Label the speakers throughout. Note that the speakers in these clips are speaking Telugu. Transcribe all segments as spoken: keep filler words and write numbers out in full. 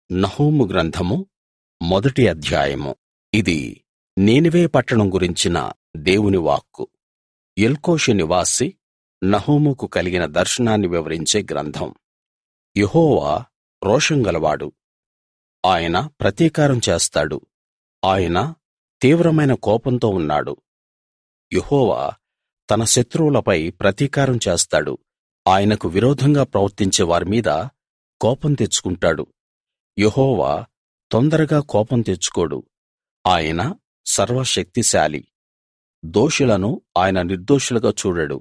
Speaker 1: నహూము గ్రంథము మొదటి అధ్యాయము. ఇది నీనెవె పట్టణం గురించిన దేవుని వాక్కు. ఎల్కోషు నివాసి నహూముకు కలిగిన దర్శనాన్ని వివరించే గ్రంథం. యెహోవా రోషం గలవాడు, ఆయన ప్రతీకారం చేస్తాడు, ఆయన తీవ్రమైన కోపంతో ఉన్నాడు. యెహోవా తన శత్రువులపై ప్రతీకారం చేస్తాడు, ఆయనకు విరోధంగా ప్రవర్తించే వారి మీద కోపం తెచ్చుకుంటాడు. యెహోవా తొందరగా కోపం తెచ్చుకోడు, ఆయన సర్వశక్తిశాలి. దోషులను ఆయన నిర్దోషులుగా చూడడు.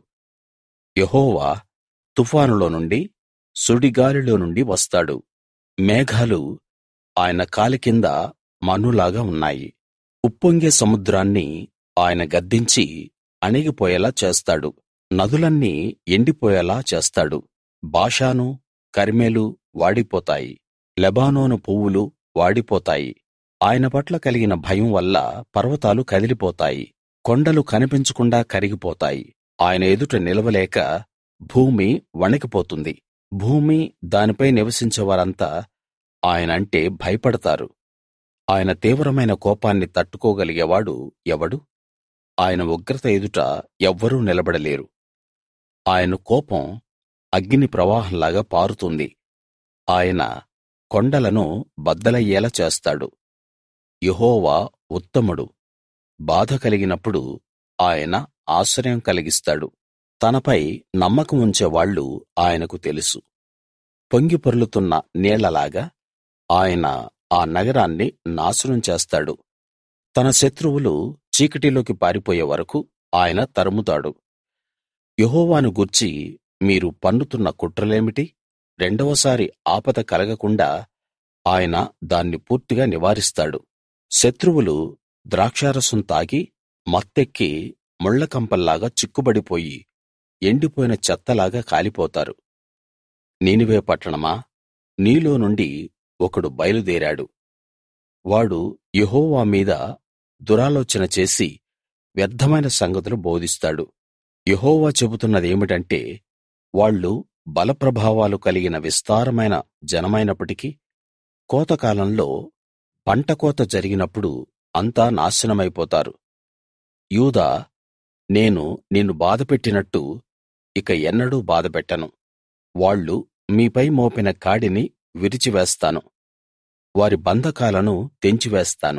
Speaker 1: యెహోవా తుఫానులో నుండి, సుడిగాలిలో నుండి వస్తాడు. మేఘాలు ఆయన కాలి కింద మన్నులాగా ఉన్నాయి. ఉప్పొంగే సముద్రాన్ని ఆయన గద్దించి అణిగిపోయేలా చేస్తాడు. నదులన్నీ ఎండిపోయేలా చేస్తాడు. బాషాను, కర్మెలు వాడిపోతాయి, లెబానోను పువ్వులు వాడిపోతాయి. ఆయన పట్ల కలిగిన భయం వల్ల పర్వతాలు కదిలిపోతాయి, కొండలు కనిపించకుండా కరిగిపోతాయి. ఆయన ఎదుట నిలవలేక భూమి వణికిపోతుంది. భూమి, దానిపై నివసించే వారంతా ఆయనంటే భయపడతారు. ఆయన తీవ్రమైన కోపాన్ని తట్టుకోగలిగేవాడు ఎవడు? ఆయన ఉగ్రత ఎదుట ఎవ్వరూ నిలబడలేరు. ఆయన కోపం అగ్ని ప్రవాహంలాగా పారుతుంది. ఆయన కొండలను బద్దలయ్యేలా చేస్తాడు. యెహోవా ఉత్తముడు, బాధ కలిగినప్పుడు ఆయన ఆశ్రయం కలిగిస్తాడు. తనపై నమ్మకం ఉంచేవాళ్ళు ఆయనకు తెలుసు. పొంగి పొర్లుతున్న నీళ్లలాగా ఆయన ఆ నగరాన్ని నాశనం చేస్తాడు. తన శత్రువులు చీకటిలోకి పారిపోయే వరకు ఆయన తరుముతాడు. యెహోవాను గూర్చి మీరు పన్నుతున్న కుట్రలేమిటి? రెండవసారి ఆపద కలగకుండా ఆయన దాన్ని పూర్తిగా నివారిస్తాడు. శత్రువులు ద్రాక్షారసం తాగి మత్తెక్కి ముళ్లకంపల్లాగా చిక్కుబడిపోయి ఎండిపోయిన చెత్తలాగా కాలిపోతారు. నీనెవె పట్టణమా, నీలో నుండి ఒకడు బయలుదేరాడు. వాడు యెహోవా మీద దురాలోచన చేసి వ్యర్థమైన సంగతులు బోధిస్తాడు. యెహోవా చెబుతున్నదేమిటంటే, వాళ్ళు బలప్రభావాలు కలిగిన విస్తారమైన జనమైనప్పటికీ కోతకాలంలో పంటకోత జరిగినప్పుడు అంతా నాశనమైపోతారు. యూదా, నేను నిన్ను బాధపెట్టినట్టు ఇక ఎన్నడూ బాధపెట్టను. వాళ్ళు మీపై మోపిన కాడిని విరిచివేస్తాను, వారి బంధకాలను తెంచివేస్తాను.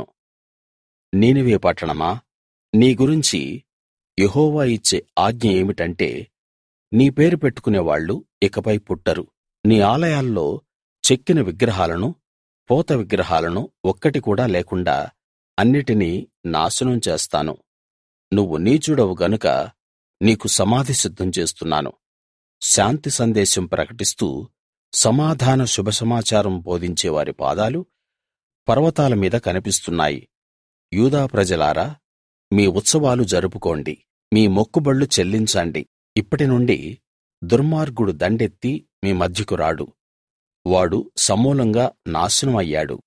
Speaker 1: నీనెవె పట్టణమా, నీ గురించి యెహోవా ఇచ్చే ఆజ్ఞ ఏమిటంటే, నీ పేరు పెట్టుకునేవాళ్ళు ఇకపై పుట్టరు. నీ ఆలయాల్లో చెక్కిన విగ్రహాలను, పోత విగ్రహాలను ఒక్కటి కూడా లేకుండా అన్నిటినీ నాశనం చేస్తాను. నువ్వు నీచుడవు గనుక నీకు సమాధి సిద్ధం చేస్తున్నాను. శాంతి సందేశం ప్రకటిస్తూ సమాధాన శుభసమాచారం బోధించే వారి పాదాలు పర్వతాల మీద కనిపిస్తున్నాయి. యూదా ప్రజలారా, మీ ఉత్సవాలు జరుపుకోండి, మీ మొక్కుబళ్ళు చెల్లించండి. ఇప్పటి నుండి దుర్మార్గుడు దండెత్తి మీ మధ్యకు రాడు, వాడు సమూలంగా నాశనం అయ్యాడు.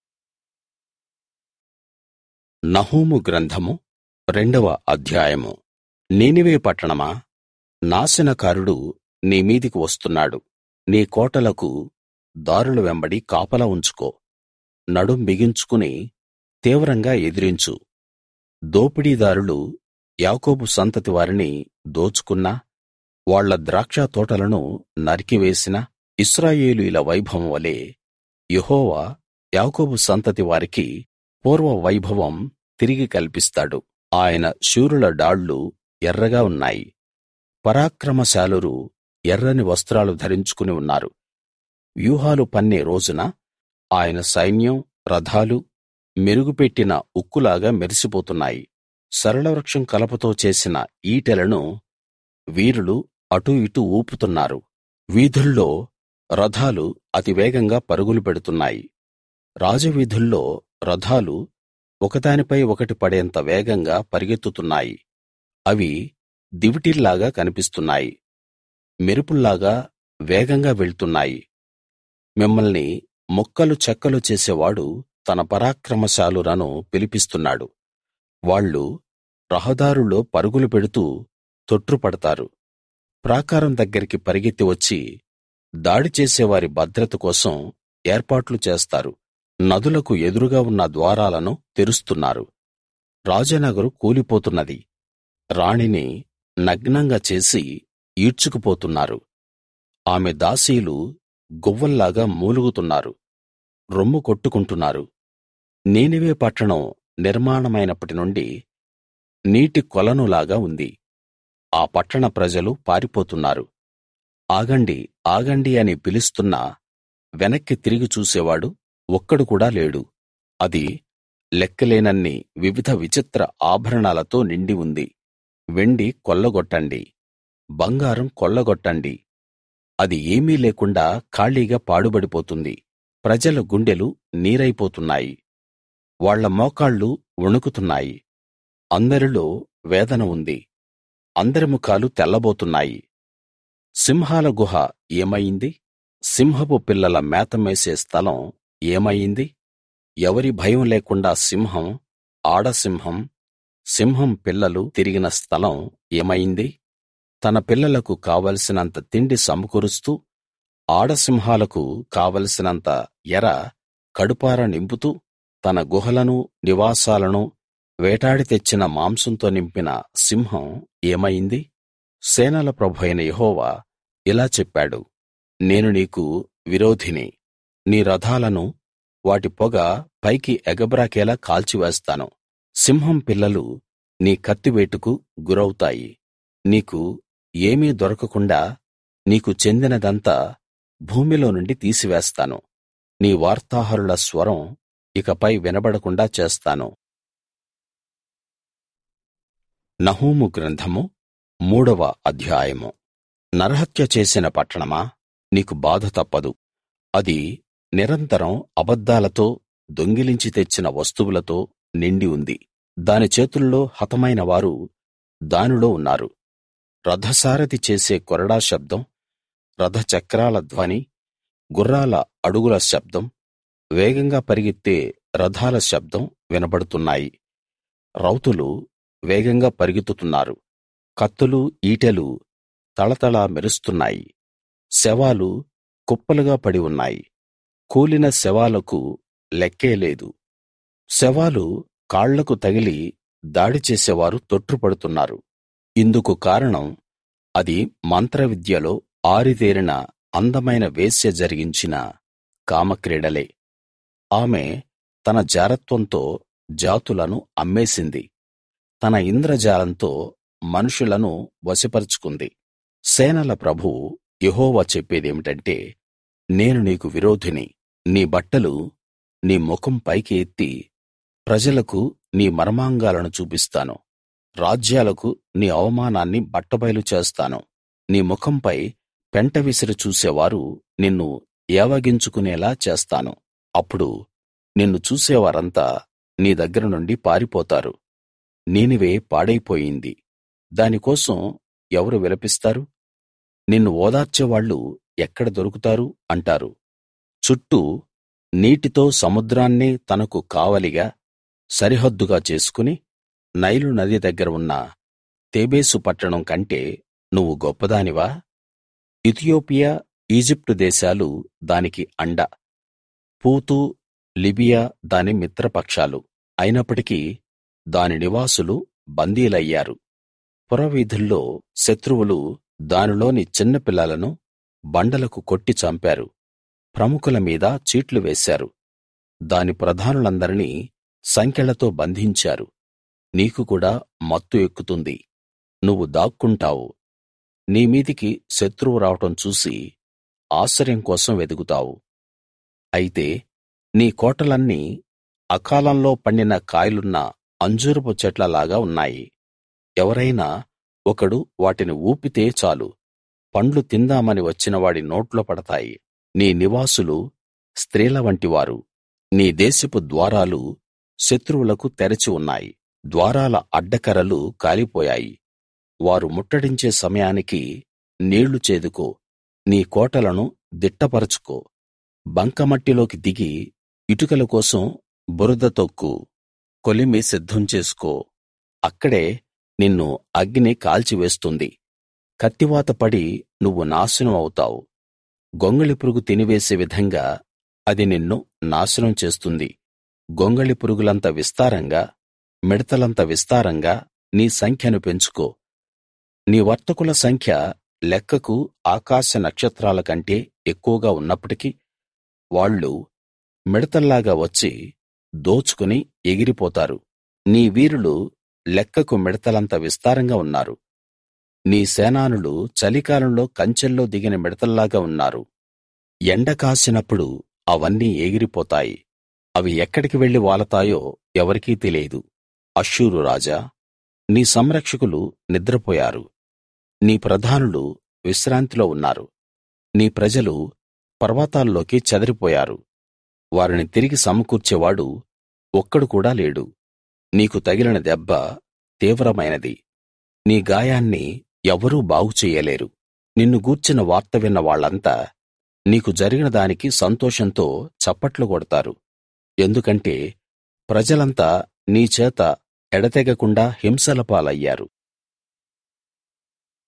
Speaker 1: నహూము గ్రంథము రెండవ అధ్యాయము. నీనెవె పట్టణమా, నాశనకారుడు నీ మీదికి వస్తున్నాడు. నీ కోటలకు దారుల వెంబడి కాపలా ఉంచుకో. నడుం బిగించుకుని తీవ్రంగా ఎదిరించు. దోపిడీదారులు యాకోబు సంతతి వారిని దోచుకున్నా, వాళ్ళ ద్రాక్ష తోటలను నరికివేసినా, ఇశ్రాయేలీయుల వైభవం వలె యెహోవా యాకోబు సంతతి వారికి పూర్వ వైభవం తిరిగి కల్పిస్తాడు. ఆయన శూరుల డాళ్లు ఎర్రగా ఉన్నాయి, పరాక్రమశాలురు ఎర్రని వస్త్రాలు ధరించుకుని ఉన్నారు. వ్యూహాలు పన్నే రోజున ఆయన సైన్యం, రథాలు మెరుగుపెట్టిన ఉక్కులాగా మెరిసిపోతున్నాయి. సరళవృక్షం కలపతో చేసిన ఈటెలను వీరులు అటూ ఇటూ ఊపుతున్నారు. వీధుల్లో రథాలు అతివేగంగా పరుగులు పెడుతున్నాయి. రాజవీధుల్లో రథాలు ఒకదానిపై ఒకటి పడేంత వేగంగా పరిగెత్తుతున్నాయి. అవి దివిటీల్లాగా కనిపిస్తున్నాయి, మెరుపుల్లాగా వేగంగా వెళ్తున్నాయి. మిమ్మల్ని ముక్కలు చెక్కలు చేసేవాడు తన పరాక్రమశాలురను పిలిపిస్తున్నాడు. వాళ్ళు రహదారుల్లో పరుగులు పెడుతూ తొట్రుపడతారు. ప్రాకారం దగ్గరికి పరిగెత్తి వచ్చి దాడి చేసేవారి భద్రత కోసం ఏర్పాట్లు చేస్తారు. నదులకు ఎదురుగా ఉన్న ద్వారాలను తెరుస్తున్నారు. రాజనగరు కూలిపోతున్నది. రాణిని నగ్నంగా చేసి ఈడ్చుకుపోతున్నారు. ఆమె దాసీలు గువ్వల్లాగా మూలుగుతున్నారు, రొమ్ము కొట్టుకుంటున్నారు. నీనెవె పట్టణం నిర్మాణమైనప్పటి నుండి నీటి కొలనులాగా ఉంది. ఆ పట్టణ ప్రజలు పారిపోతున్నారు. ఆగండి, ఆగండి అని పిలుస్తున్నా వెనక్కి తిరిగి చూసేవాడు ఒక్కడు కూడా లేడు. అది లెక్కలేనన్ని వివిధ విచిత్ర ఆభరణాలతో నిండి ఉంది. వెండి కొల్లగొట్టండి, బంగారం కొల్లగొట్టండి. అది ఏమీ లేకుండా ఖాళీగా పాడుబడిపోతుంది. ప్రజల గుండెలు నీరైపోతున్నాయి. వాళ్ళ మోకాళ్ళు వణుకుతున్నాయి. అందరిలో వేదన ఉంది. అందరి ముఖాలు తెల్లబోతున్నాయి. సింహాల గుహ ఏమయింది? సింహపు పిల్లల మేత మేసే స్థలం ఏమయింది? ఎవరి భయం లేకుండా సింహం, ఆడసింహం, సింహం పిల్లలు తిరిగిన స్థలం ఏమయింది? తన పిల్లలకు కావలసినంత తిండి సమకూరుస్తూ, ఆడసింహాలకు కావలసినంత ఎర కడుపార నింపుతూ, తన గుహలను నివాసాలను వేటాడి తెచ్చిన మాంసంతో నింపిన సింహం ఏమయింది? సేనల ప్రభువైన యెహోవా ఇలా చెప్పాడు: నేను నీకు విరోధిని. నీ రథాలను వాటి పొగ పైకి ఎగబ్రాకేలా కాల్చివేస్తాను. సింహం పిల్లలు నీ కత్తివేటుకు గురౌతాయి. నీకు ఏమీ దొరకకుండా నీకు చెందినదంతా భూమిలో నుండి తీసివేస్తాను. నీ వార్తాహరుల స్వరం ఇకపై వినబడకుండా చేస్తాను. నహూము గ్రంథము మూడవ అధ్యాయము. నరహత్య చేసిన పట్టణమా, నీకు బాధ తప్పదు. అది నిరంతరం అబద్ధాలతో, దొంగిలించి తెచ్చిన వస్తువులతో నిండి ఉంది. దాని చేతుల్లో హతమైన వారు దానిలో ఉన్నారు. రథసారథి చేసే కొరడా శబ్దం, రథచక్రాల ధ్వని, గుర్రాల అడుగుల శబ్దం, వేగంగా పరిగెత్తే రథాల శబ్దం వినబడుతున్నాయి. రౌతులు వేగంగా పరుగెత్తుతున్నారు. కత్తులు, ఈటెలు తళతళ మెరుస్తున్నాయి. శవాలు కుప్పలుగా పడి ఉన్నాయి. కూలిన శవాలకు లెక్కే లేదు. శవాలు కాళ్లకు తగిలి దాడి చేసేవారు తొట్రుపడుతున్నారు. ఇందుకు కారణం అది మంత్రవిద్యలో ఆరితేరిన అందమైన వేశ్య జరిగించిన కామక్రీడలే. ఆమె తన జారత్వంతో జాతులను అమ్మేసింది. తన ఇంద్రజాలంతో మనుషులను వశపరుచుకుంది. సేనల ప్రభువు యెహోవా చెప్పేదేమిటంటే, నేను నీకు విరోధిని. నీ బట్టలు నీ ముఖం పైకి ఎత్తి ప్రజలకు నీ మర్మాంగాలను చూపిస్తాను. రాజ్యాలకు నీ అవమానాన్ని బట్టబయలు చేస్తాను. నీ ముఖంపై పెంట విసిరి చూసేవారు నిన్ను ఏవగించుకునేలా చేస్తాను. అప్పుడు నిన్ను చూసేవారంతా నీ దగ్గర నుండి పారిపోతారు. నీనెవె పాడైపోయింది, దానికోసం ఎవరు విలపిస్తారు? నిన్ను ఓదార్చేవాళ్ళు ఎక్కడ దొరుకుతారు అంటారు. చుట్టూ నీటితో సముద్రాన్నే తనకు కావలిగా, సరిహద్దుగా చేసుకుని, నైలు నది దగ్గర ఉన్న తేబేసు పట్టణం కంటే నువ్వు గొప్పదానివా? ఇతియోపియా, ఈజిప్టు దేశాలు దానికి అండ. పూతు, లిబియా దాని మిత్రపక్షాలు. అయినప్పటికీ దాని నివాసులు బందీలయ్యారు. పురవీధుల్లో శత్రువులు దానిలోని చిన్నపిల్లలను బండలకు కొట్టి చంపారు. ప్రముఖుల మీద చీట్లు వేశారు. దాని ప్రధానులందరినీ సంకెళ్లతో బంధించారు. నీకు కూడా మత్తు ఎక్కుతుంది. నువ్వు దాక్కుంటావు. నీ మీదికి శత్రువు రావడం చూసి ఆశ్రయం కోసం వెదుకుతావు. అయితే నీ కోటలన్నీ అకాలంలో పండిన కాయలున్న అంజూరపు చెట్లలాగా ఉన్నాయి. ఎవరైనా ఒకడు వాటిని ఊపితే చాలు, పండ్లు తిందామని వచ్చినవాడి నోట్లో పడతాయి. నీ నివాసులు స్త్రీల వంటివారు. నీ దేశపు ద్వారాలు శత్రువులకు తెరచి ఉన్నాయి. ద్వారాల అడ్డకర్రలు కాలిపోయాయి. వారు ముట్టడించే సమయానికి నీళ్లు చేదుకో. నీ కోటలను దిట్టపరచుకో. బంకమట్టిలోకి దిగి ఇటుకల కోసం బురద తొక్కు. కొలిమి సిద్ధం చేసుకో. అక్కడే నిన్ను అగ్ని కాల్చివేస్తుంది. కత్తివాత పడి నువ్వు నాశనం అవుతావు. గొంగళి పురుగు తినివేసే విధంగా అది నిన్ను నాశనం చేస్తుంది. గొంగళి పురుగులంత విస్తారంగా, మిడతలంత విస్తారంగా నీ సంఖ్యను పెంచుకో. నీ వర్తకుల సంఖ్య లెక్కకు ఆకాశ నక్షత్రాల కంటే ఎక్కువగా ఉన్నప్పటికీ, వాళ్ళు మిడతల్లాగా వచ్చి దోచుకుని ఎగిరిపోతారు. నీ వీరులు లెక్కకు మిడతలంత విస్తారంగా ఉన్నారు. నీ సేనానులు చలికాలంలో కంచెల్లో దిగిన మిడతల్లాగా ఉన్నారు. ఎండ కాసినప్పుడు అవన్నీ ఎగిరిపోతాయి. అవి ఎక్కడికి వెళ్లి వాలతాయో ఎవరికీ తెలియదు. అష్షూరు రాజా, నీ సంరక్షకులు నిద్రపోయారు. నీ ప్రధానులు విశ్రాంతిలో ఉన్నారు. నీ ప్రజలు పర్వతాల్లోకి చెదరిపోయారు. వారిని తిరిగి సమకూర్చేవాడు ఒక్కడు కూడా లేడు. నీకు తగిలిన దెబ్బ తీవ్రమైనది. నీ గాయాన్ని ఎవ్వరూ బాగు చెయ్యలేరు. నిన్ను గూర్చిన వార్త విన్న వాళ్ళంతా నీకు జరిగిన దానికి సంతోషంతో చప్పట్లు కొడతారు. ఎందుకంటే ప్రజలంతా నీ చేత ఎడతెగకుండా హింసల పాలయ్యారు.